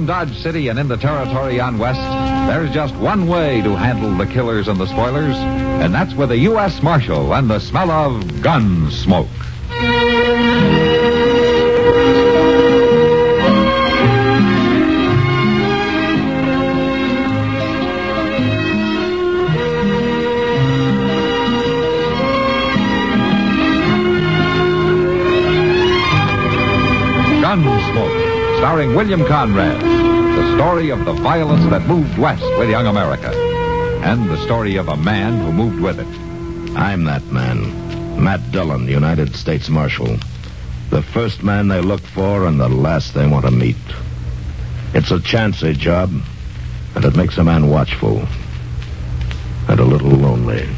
Around Dodge City and in the territory on West, there's just one way to handle the killers and the spoilers, and that's with a U.S. Marshal and the smell of gun smoke. Gunsmoke, starring William Conrad. The story of the violence that moved west with young America. And the story of a man who moved with it. I'm that man. Matt Dillon, United States Marshal. The first man they look for and the last they want to meet. It's a chancy job, and it makes a man watchful. And a little lonely.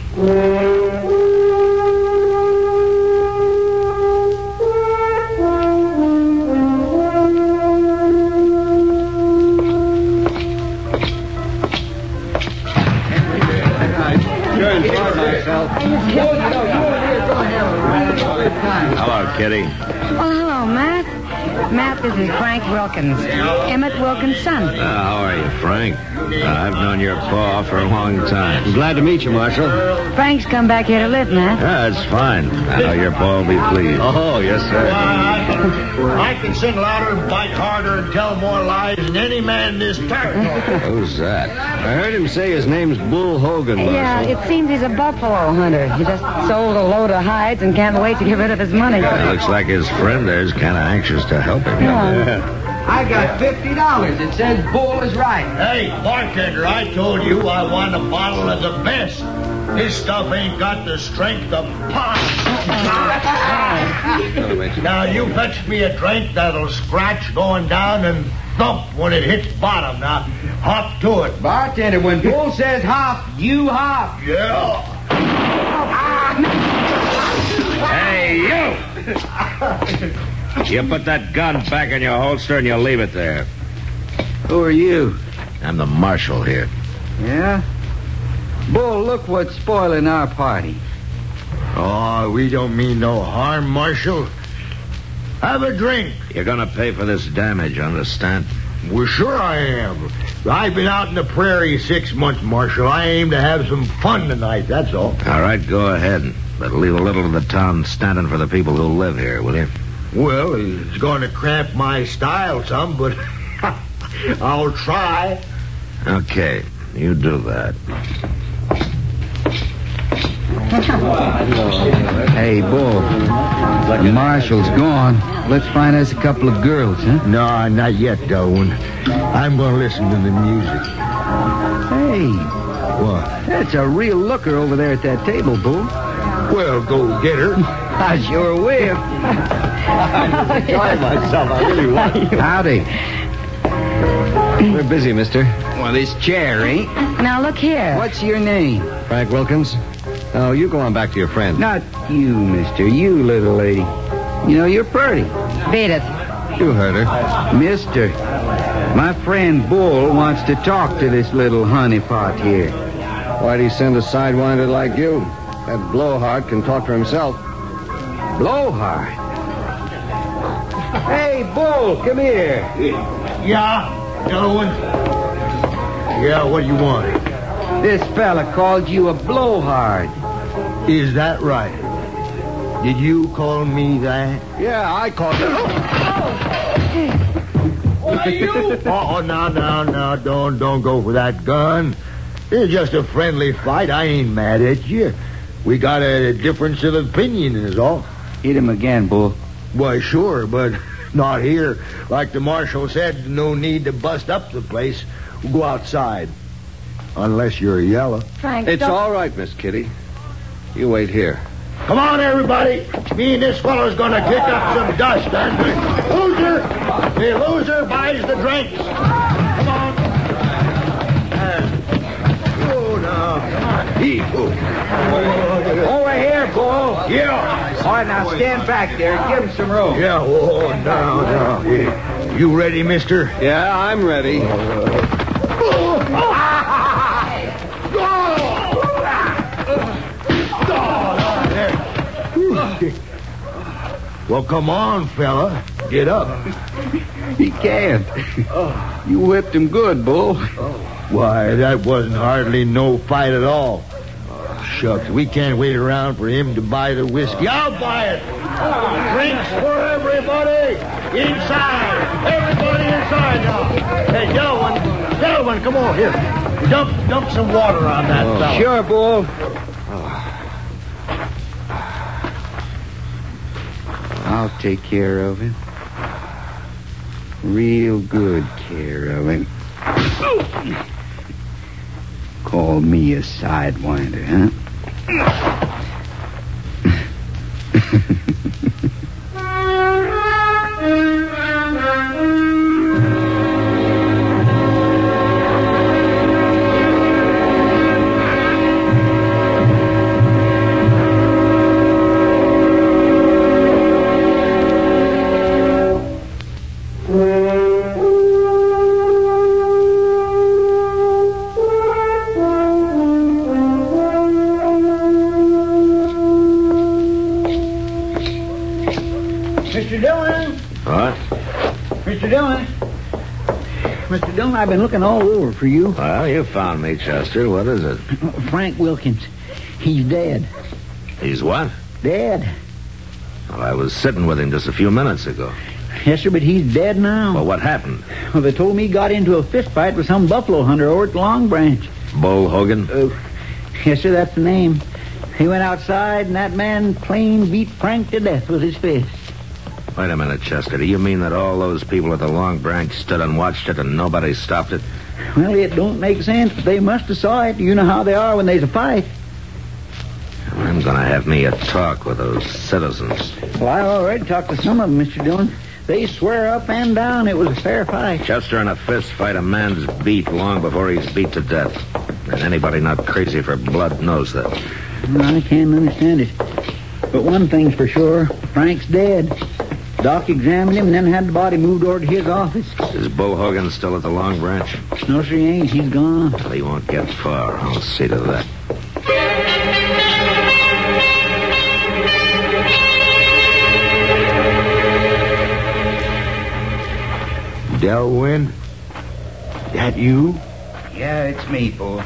Hello, Kitty. Oh, hello, Matt. Matt, this is Frank Wilkins. Emmett Wilkins' son. How are you, Frank? I've known your pa for a long time. I'm glad to meet you, Marshal. Frank's come back here to live, Matt. Yeah, that's fine. I know your pa will be pleased. Oh, yes, sir. I can sing louder and bite harder and tell more lies than any man in this territory. Who's that? I heard him say his name's Bull Hogan, Marshal. Yeah, it seems he's a buffalo hunter. He just sold a load of hides and can't wait to get rid of his money. Looks like his friend there's kind of anxious to help him. I got $50. It says Bull is right. Hey, bartender, I told you I want a bottle of the best. This stuff ain't got the strength of pop. Now, you fetch me a drink that'll scratch going down and thump when it hits bottom. Now, hop to it. Bartender, when Bull says hop, you hop. Yeah. Hey, you! You put that gun back in your holster and you leave it there. Who are you? I'm the marshal here. Yeah? Bull, look what's spoiling our party. Oh, we don't mean no harm, Marshal. Have a drink. You're gonna pay for this damage, understand? Well, sure I am. I've been out in the prairie 6 months, Marshal. I aim to have some fun tonight, that's all. All right, go ahead. But leave a little of the town standing for the people who live here, will you? Well, it's going to cramp my style some, but I'll try. Okay, you do that. Hey, Bull. The marshal's gone. Let's find us a couple of girls, huh? No, not yet, Darwin. I'm going to listen to the music. Hey, What? that's a real looker over there at that table, Bull. Well, go get her. I sure will. I'm enjoying myself. I really want to. Howdy. We're busy, mister. Well, this chair ain't. Now, look here. What's your name? Frank Wilkins. Oh, you go on back to your friend. Not you, mister. You, little lady. You know, you're pretty. Beat it. You heard her. Mister, my friend Bull wants to talk to this little honeypot here. Why'd he send a sidewinder like you? That blowhard can talk for himself. Blowhard. Hey, Bull, come here. Yeah, Darwin. Yeah, what do you want? This fella called you a blowhard. Is that right? Did you call me that? Yeah, I called him. Oh, now, don't go for that gun. It's just a friendly fight. I ain't mad at you. We got a difference of opinion is all. Hit him again, Bull. Why, sure, but not here. Like the marshal said, no need to bust up the place. We'll go outside. Unless you're yellow. Frank, It's don't... all right, Miss Kitty. You wait here. Come on, everybody. Me and this fellow's gonna kick up some dust. And the loser buys the drinks. Come on. Oh, now, come on. Over here, Bull. Yeah. All right, now stand back there and give him some room. Yeah, oh, now. Yeah. You ready, mister? Yeah, I'm ready. Well, come on, fella. Get up. He can't. You whipped him good, Bull. Why, that wasn't hardly no fight at all. Shucks, we can't wait around for him to buy the whiskey. I'll buy it. Drinks for everybody. Inside. Everybody inside now. Hey, Delwyn, come on here. Dump some water on that fella. Sure, Bull. I'll take care of him. Real good care of him. Call me a sidewinder, huh? Mr. Dillon. What? Mr. Dillon. Mr. Dillon, I've been looking all over for you. Well, you found me, Chester. What is it? Frank Wilkins. He's dead. He's what? Dead. Well, I was sitting with him just a few minutes ago. Yes, sir, but he's dead now. Well, what happened? Well, they told me he got into a fist fight with some buffalo hunter over at Long Branch. Bull Hogan? Yes, sir, that's the name. He went outside, and that man plain beat Frank to death with his fist. Wait a minute, Chester. Do you mean that all those people at the Long Branch stood and watched it and nobody stopped it? Well, it don't make sense, but they must have saw it. You know how they are when there's a fight. I'm going to have me a talk with those citizens. Well, I already talked to some of them, Mr. Dillon. They swear up and down it was a fair fight. Chester, in a fist fight, a man's beat long before he's beat to death. And anybody not crazy for blood knows that. Well, I can't understand it. But one thing's for sure. Frank's dead. Doc examined him and then had the body moved over to his office. Is Bull Hogan still at the Long Branch? No, sir, he ain't. He's gone. Well, he won't get far. I'll see to that. Delwyn? That you? Yeah, it's me, Bull.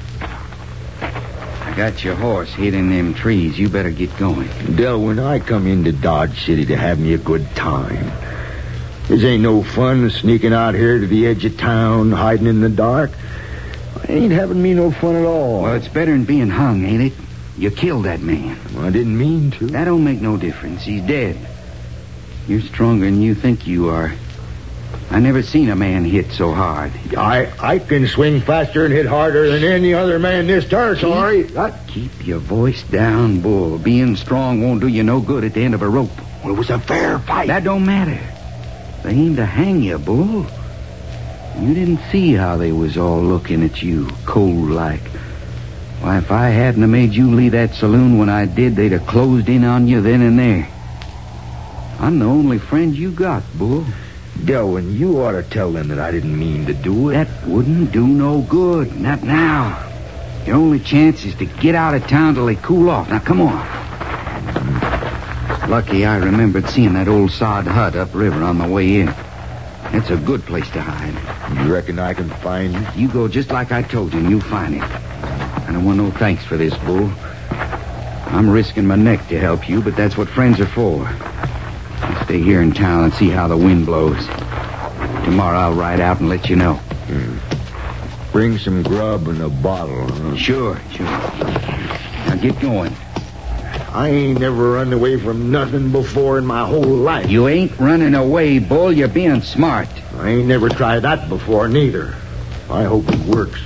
I got your horse hid in them trees. You better get going. Delwyn, I come into Dodge City to have me a good time. This ain't no fun sneaking out here to the edge of town, hiding in the dark. Ain't having me no fun at all. Well, it's better than being hung, ain't it? You killed that man. Well, I didn't mean to. That don't make no difference. He's dead. You're stronger than you think you are. I never seen a man hit so hard. I can swing faster and hit harder than any other man in this territory. Keep your voice down, Bull. Being strong won't do you no good at the end of a rope. Well, it was a fair fight. That don't matter. They aimed to hang you, Bull. You didn't see how they was all looking at you, cold-like. Why, if I hadn't have made you leave that saloon when I did, they'd have closed in on you then and there. I'm the only friend you got, Bull. Delwyn, you ought to tell them that I didn't mean to do it. That wouldn't do no good. Not now. Your only chance is to get out of town till they cool off. Now, come on. Lucky I remembered seeing that old sod hut upriver on the way in. That's a good place to hide. You reckon I can find you? You go just like I told you, and you'll find it. I don't want no thanks for this, Bull. I'm risking my neck to help you, but that's what friends are for. I'll stay here in town and see how the wind blows. Tomorrow I'll ride out and let you know. Bring some grub and a bottle, huh? Sure. Now get going. I ain't never run away from nothing before in my whole life. You ain't running away, Bull. You're being smart. I ain't never tried that before, neither. I hope it works.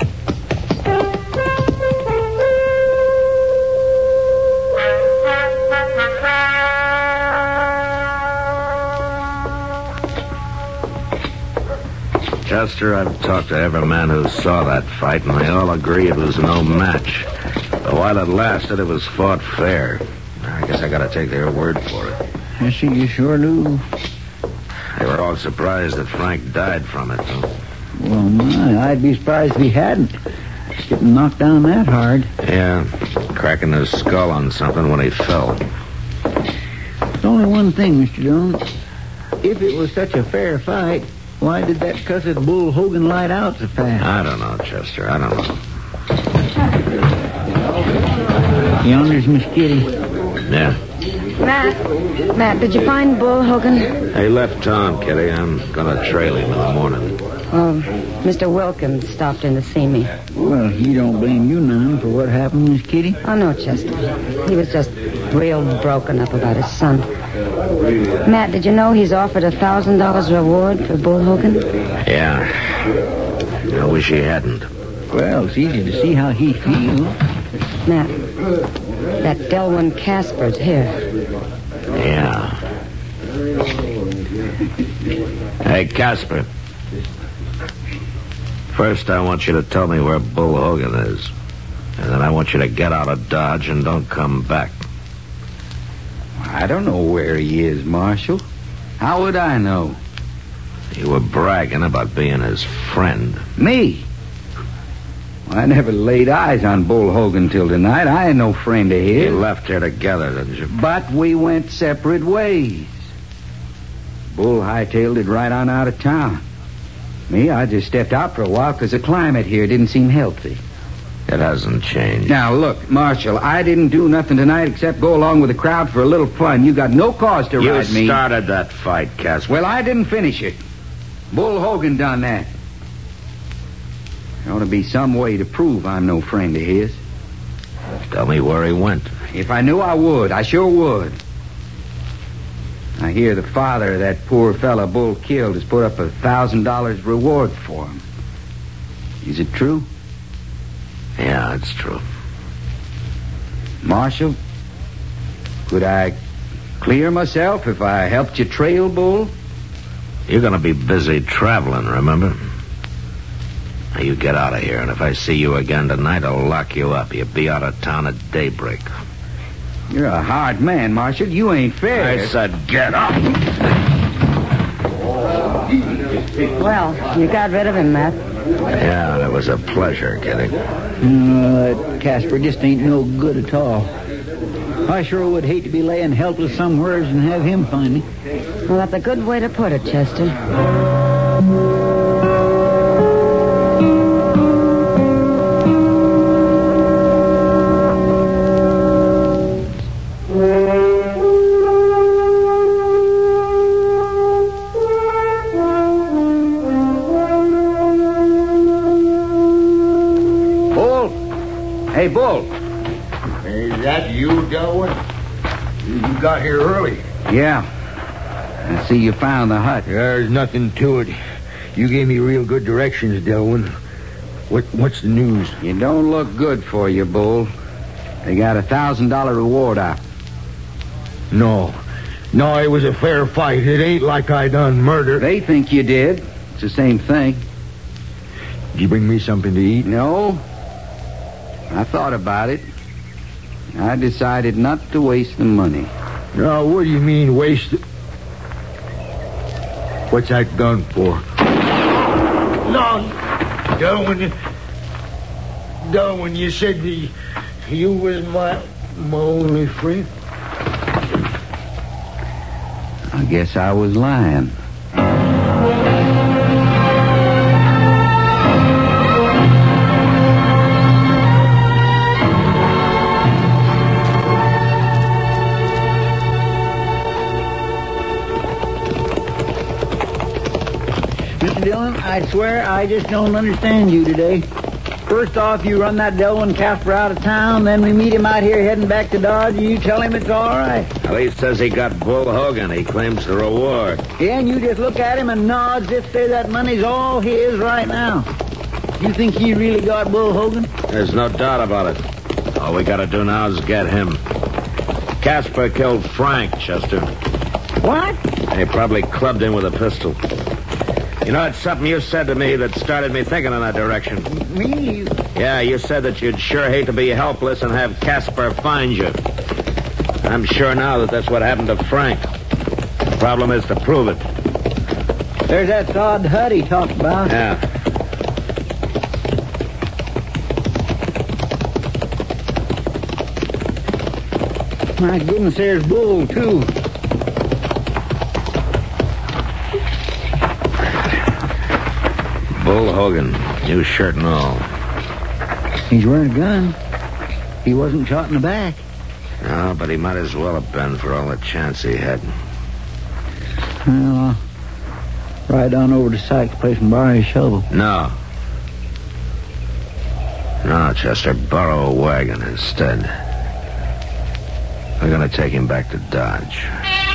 Chester, I've talked to every man who saw that fight, and they all agree it was no match. But while it lasted, it was fought fair. I guess I gotta take their word for it. Yes, sir, you sure do. They were all surprised that Frank died from it. Well, my, I'd be surprised if he hadn't. Getting knocked down that hard. Yeah, cracking his skull on something when he fell. There's only one thing, Mr. Dillon. If it was such a fair fight, Why did that cussed Bull Hogan light out so fast? I don't know, Chester. I don't know. Yonder's Miss Kitty. Yeah. Matt, did you find Bull Hogan? He left town, Kitty. I'm going to trail him in the morning. Oh, Mr. Wilkins stopped in to see me. Well, he don't blame you none for what happened, Miss Kitty. Oh, no, Chester. He was just real broken up about his son. Matt, did you know he's offered $1,000 reward for Bull Hogan? Yeah. I wish he hadn't. Well, it's easy to see how he feels. Matt, that Delwyn Casper's here. Yeah. Hey, Casper. First, I want you to tell me where Bull Hogan is. And then I want you to get out of Dodge and don't come back. I don't know where he is, Marshal. How would I know? You were bragging about being his friend. Me? I never laid eyes on Bull Hogan till tonight. I ain't no friend of his. You left here together, didn't you? But we went separate ways. Bull hightailed it right on out of town. Me, I just stepped out for a while because the climate here didn't seem healthy. It hasn't changed. Now, look, Marshal, I didn't do nothing tonight except go along with the crowd for a little fun. You got no cause to ride me. You started that fight, Casper. Well, I didn't finish it. Bull Hogan done that. There ought to be some way to prove I'm no friend of his. Tell me where he went. If I knew, I would. I sure would. I hear the father of that poor fella Bull killed has put up $1,000 reward for him. Is it true? Yeah, it's true. Marshal, could I clear myself if I helped you trail Bull? You're going to be busy traveling, remember? Now, you get out of here, and if I see you again tonight, I'll lock you up. You'll be out of town at daybreak. You're a hard man, Marshal. You ain't fair. I said get up. Well, you got rid of him, Matt. Yeah, it was a pleasure, Kitty. That Casper just ain't no good at all. I sure would hate to be laying helpless somewheres and have him find me. Well, that's a good way to put it, Chester. Hey, Bull. Is that you, Delwyn? You got here early. Yeah. I see you found the hut. There's nothing to it. You gave me real good directions, Delwyn. What's the news? You don't look good for you, Bull. They got $1,000 reward out. No, it was a fair fight. It ain't like I done murder. They think you did. It's the same thing. Did you bring me something to eat? No. I thought about it. I decided not to waste the money. No, what do you mean waste it? What's that gun for? No, Delwyn, you said you was my only friend. I guess I was lying. I swear I just don't understand you today. First off, you run that Delwyn Casper out of town, then we meet him out here heading back to Dodge, and you tell him it's all right. Well, he says he got Bull Hogan. He claims the reward. Yeah, and you just look at him and nod as if say that money's all his right now. You think he really got Bull Hogan? There's no doubt about it. All we got to do now is get him. Casper killed Frank, Chester. What? He probably clubbed him with a pistol. You know, it's something you said to me that started me thinking in that direction. Me? Yeah, you said that you'd sure hate to be helpless and have Casper find you. I'm sure now that that's what happened to Frank. The problem is to prove it. There's that sod hut he talked about. Yeah. My goodness, there's Bull, too. Bull Hogan, new shirt and all. He's wearing a gun. He wasn't shot in the back. No, but he might as well have been for all the chance he had. Well, I'll ride on over to Sykes' place and borrow his shovel. No. No, Chester, borrow a wagon instead. We're going to take him back to Dodge.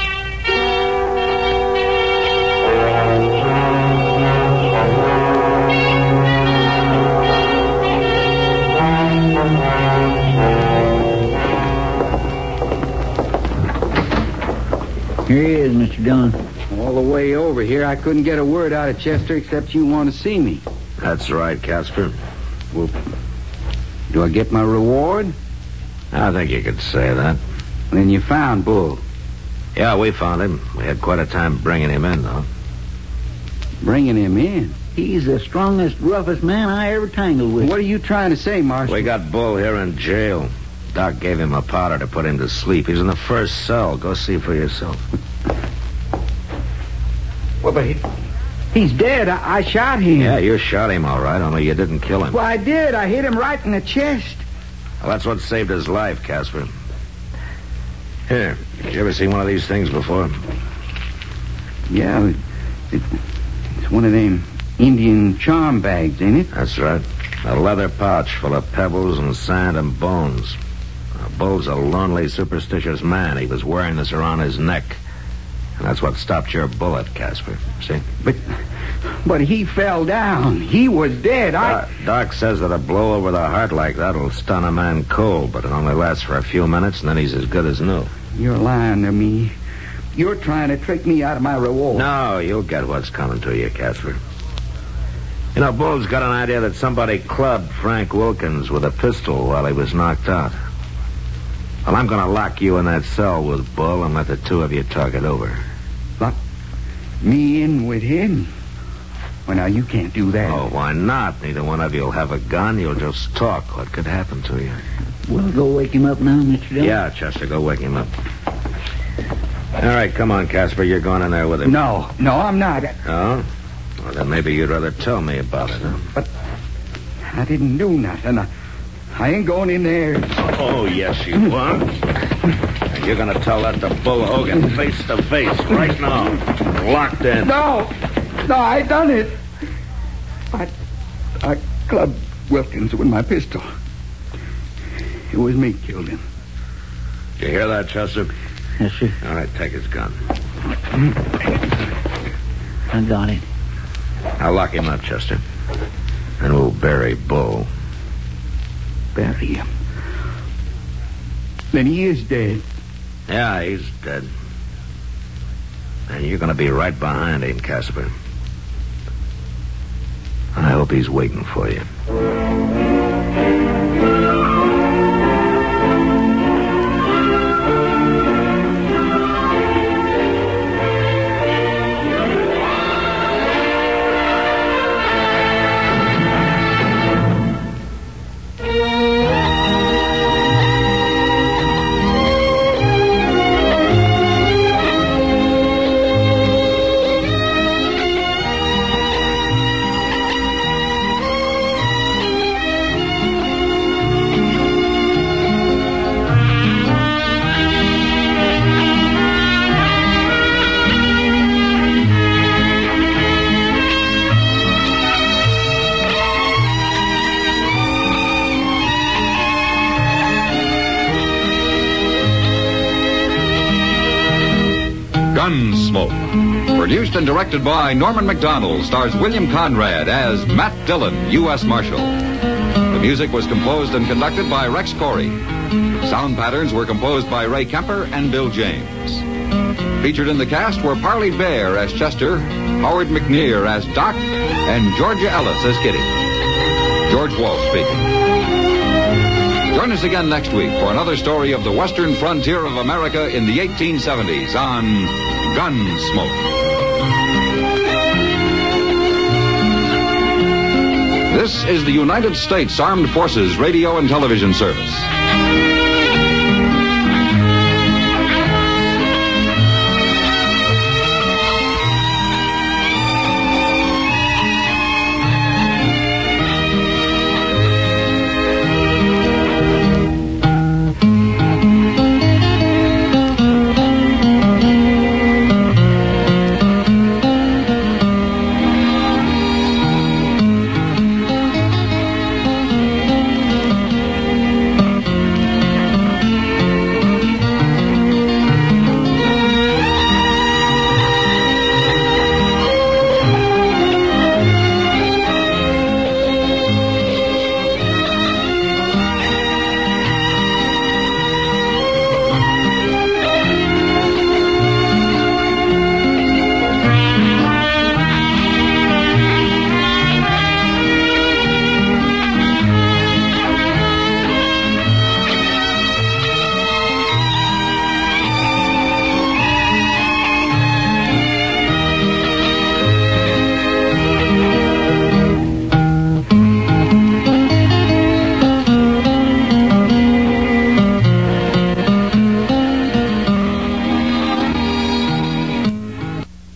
Here he is, Mr. Dillon. All the way over here, I couldn't get a word out of Chester except you want to see me. That's right, Casper. Well, do I get my reward? I think you could say that. Then you found Bull. Yeah, we found him. We had quite a time bringing him in, though. Bringing him in? He's the strongest, roughest man I ever tangled with. What are you trying to say, Marshal? We got Bull here in jail. Doc gave him a powder to put him to sleep. He's in the first cell. Go see for yourself. Well, but he's dead. I shot him. Yeah, you shot him all right, only you didn't kill him. Well, I did. I hit him right in the chest. Well, that's what saved his life, Casper. Here, you ever seen one of these things before? Yeah, it's one of them Indian charm bags, ain't it? That's right. A leather pouch full of pebbles and sand and bones. Bull's a lonely, superstitious man. He was wearing this around his neck. And that's what stopped your bullet, Casper. See? But he fell down. He was dead. Doc says that a blow over the heart like that will stun a man cold, but it only lasts for a few minutes, and then he's as good as new. You're lying to me. You're trying to trick me out of my reward. No, you'll get what's coming to you, Casper. You know, Bull's got an idea that somebody clubbed Frank Wilkins with a pistol while he was knocked out. Well, I'm going to lock you in that cell with Bull and let the two of you talk it over. Lock me in with him? Well, now, you can't do that. Oh, why not? Neither one of you will have a gun. You'll just talk. What could happen to you? We'll go wake him up now, Mr. Dillon. Yeah, Chester, go wake him up. All right, come on, Casper. You're going in there with him. No, I'm not. Oh? Well, then maybe you'd rather tell me about it, huh? But I didn't do nothing. I ain't going in there. Oh, yes, you are. And you're going to tell that to Bull Hogan face to face right now. Locked in. No, I done it. I clubbed Wilkins with my pistol. It was me killed him. Did you hear that, Chester? Yes, sir. All right, take his gun. I got it. I'll lock him up, Chester. And we'll bury Bull. Bury him? Then he is dead. Yeah, he's dead. And you're going to be right behind him, Casper. I hope he's waiting for you. Gunsmoke. Produced and directed by Norman Macdonald, stars William Conrad as Matt Dillon, U.S. Marshal. The music was composed and conducted by Rex Corey. Sound patterns were composed by Ray Kemper and Bill James. Featured in the cast were Parley Bear as Chester, Howard McNear as Doc, and Georgia Ellis as Kitty. George Walsh speaking. Join us again next week for another story of the western frontier of America in the 1870s on Gunsmoke. This is the United States Armed Forces Radio and Television Service.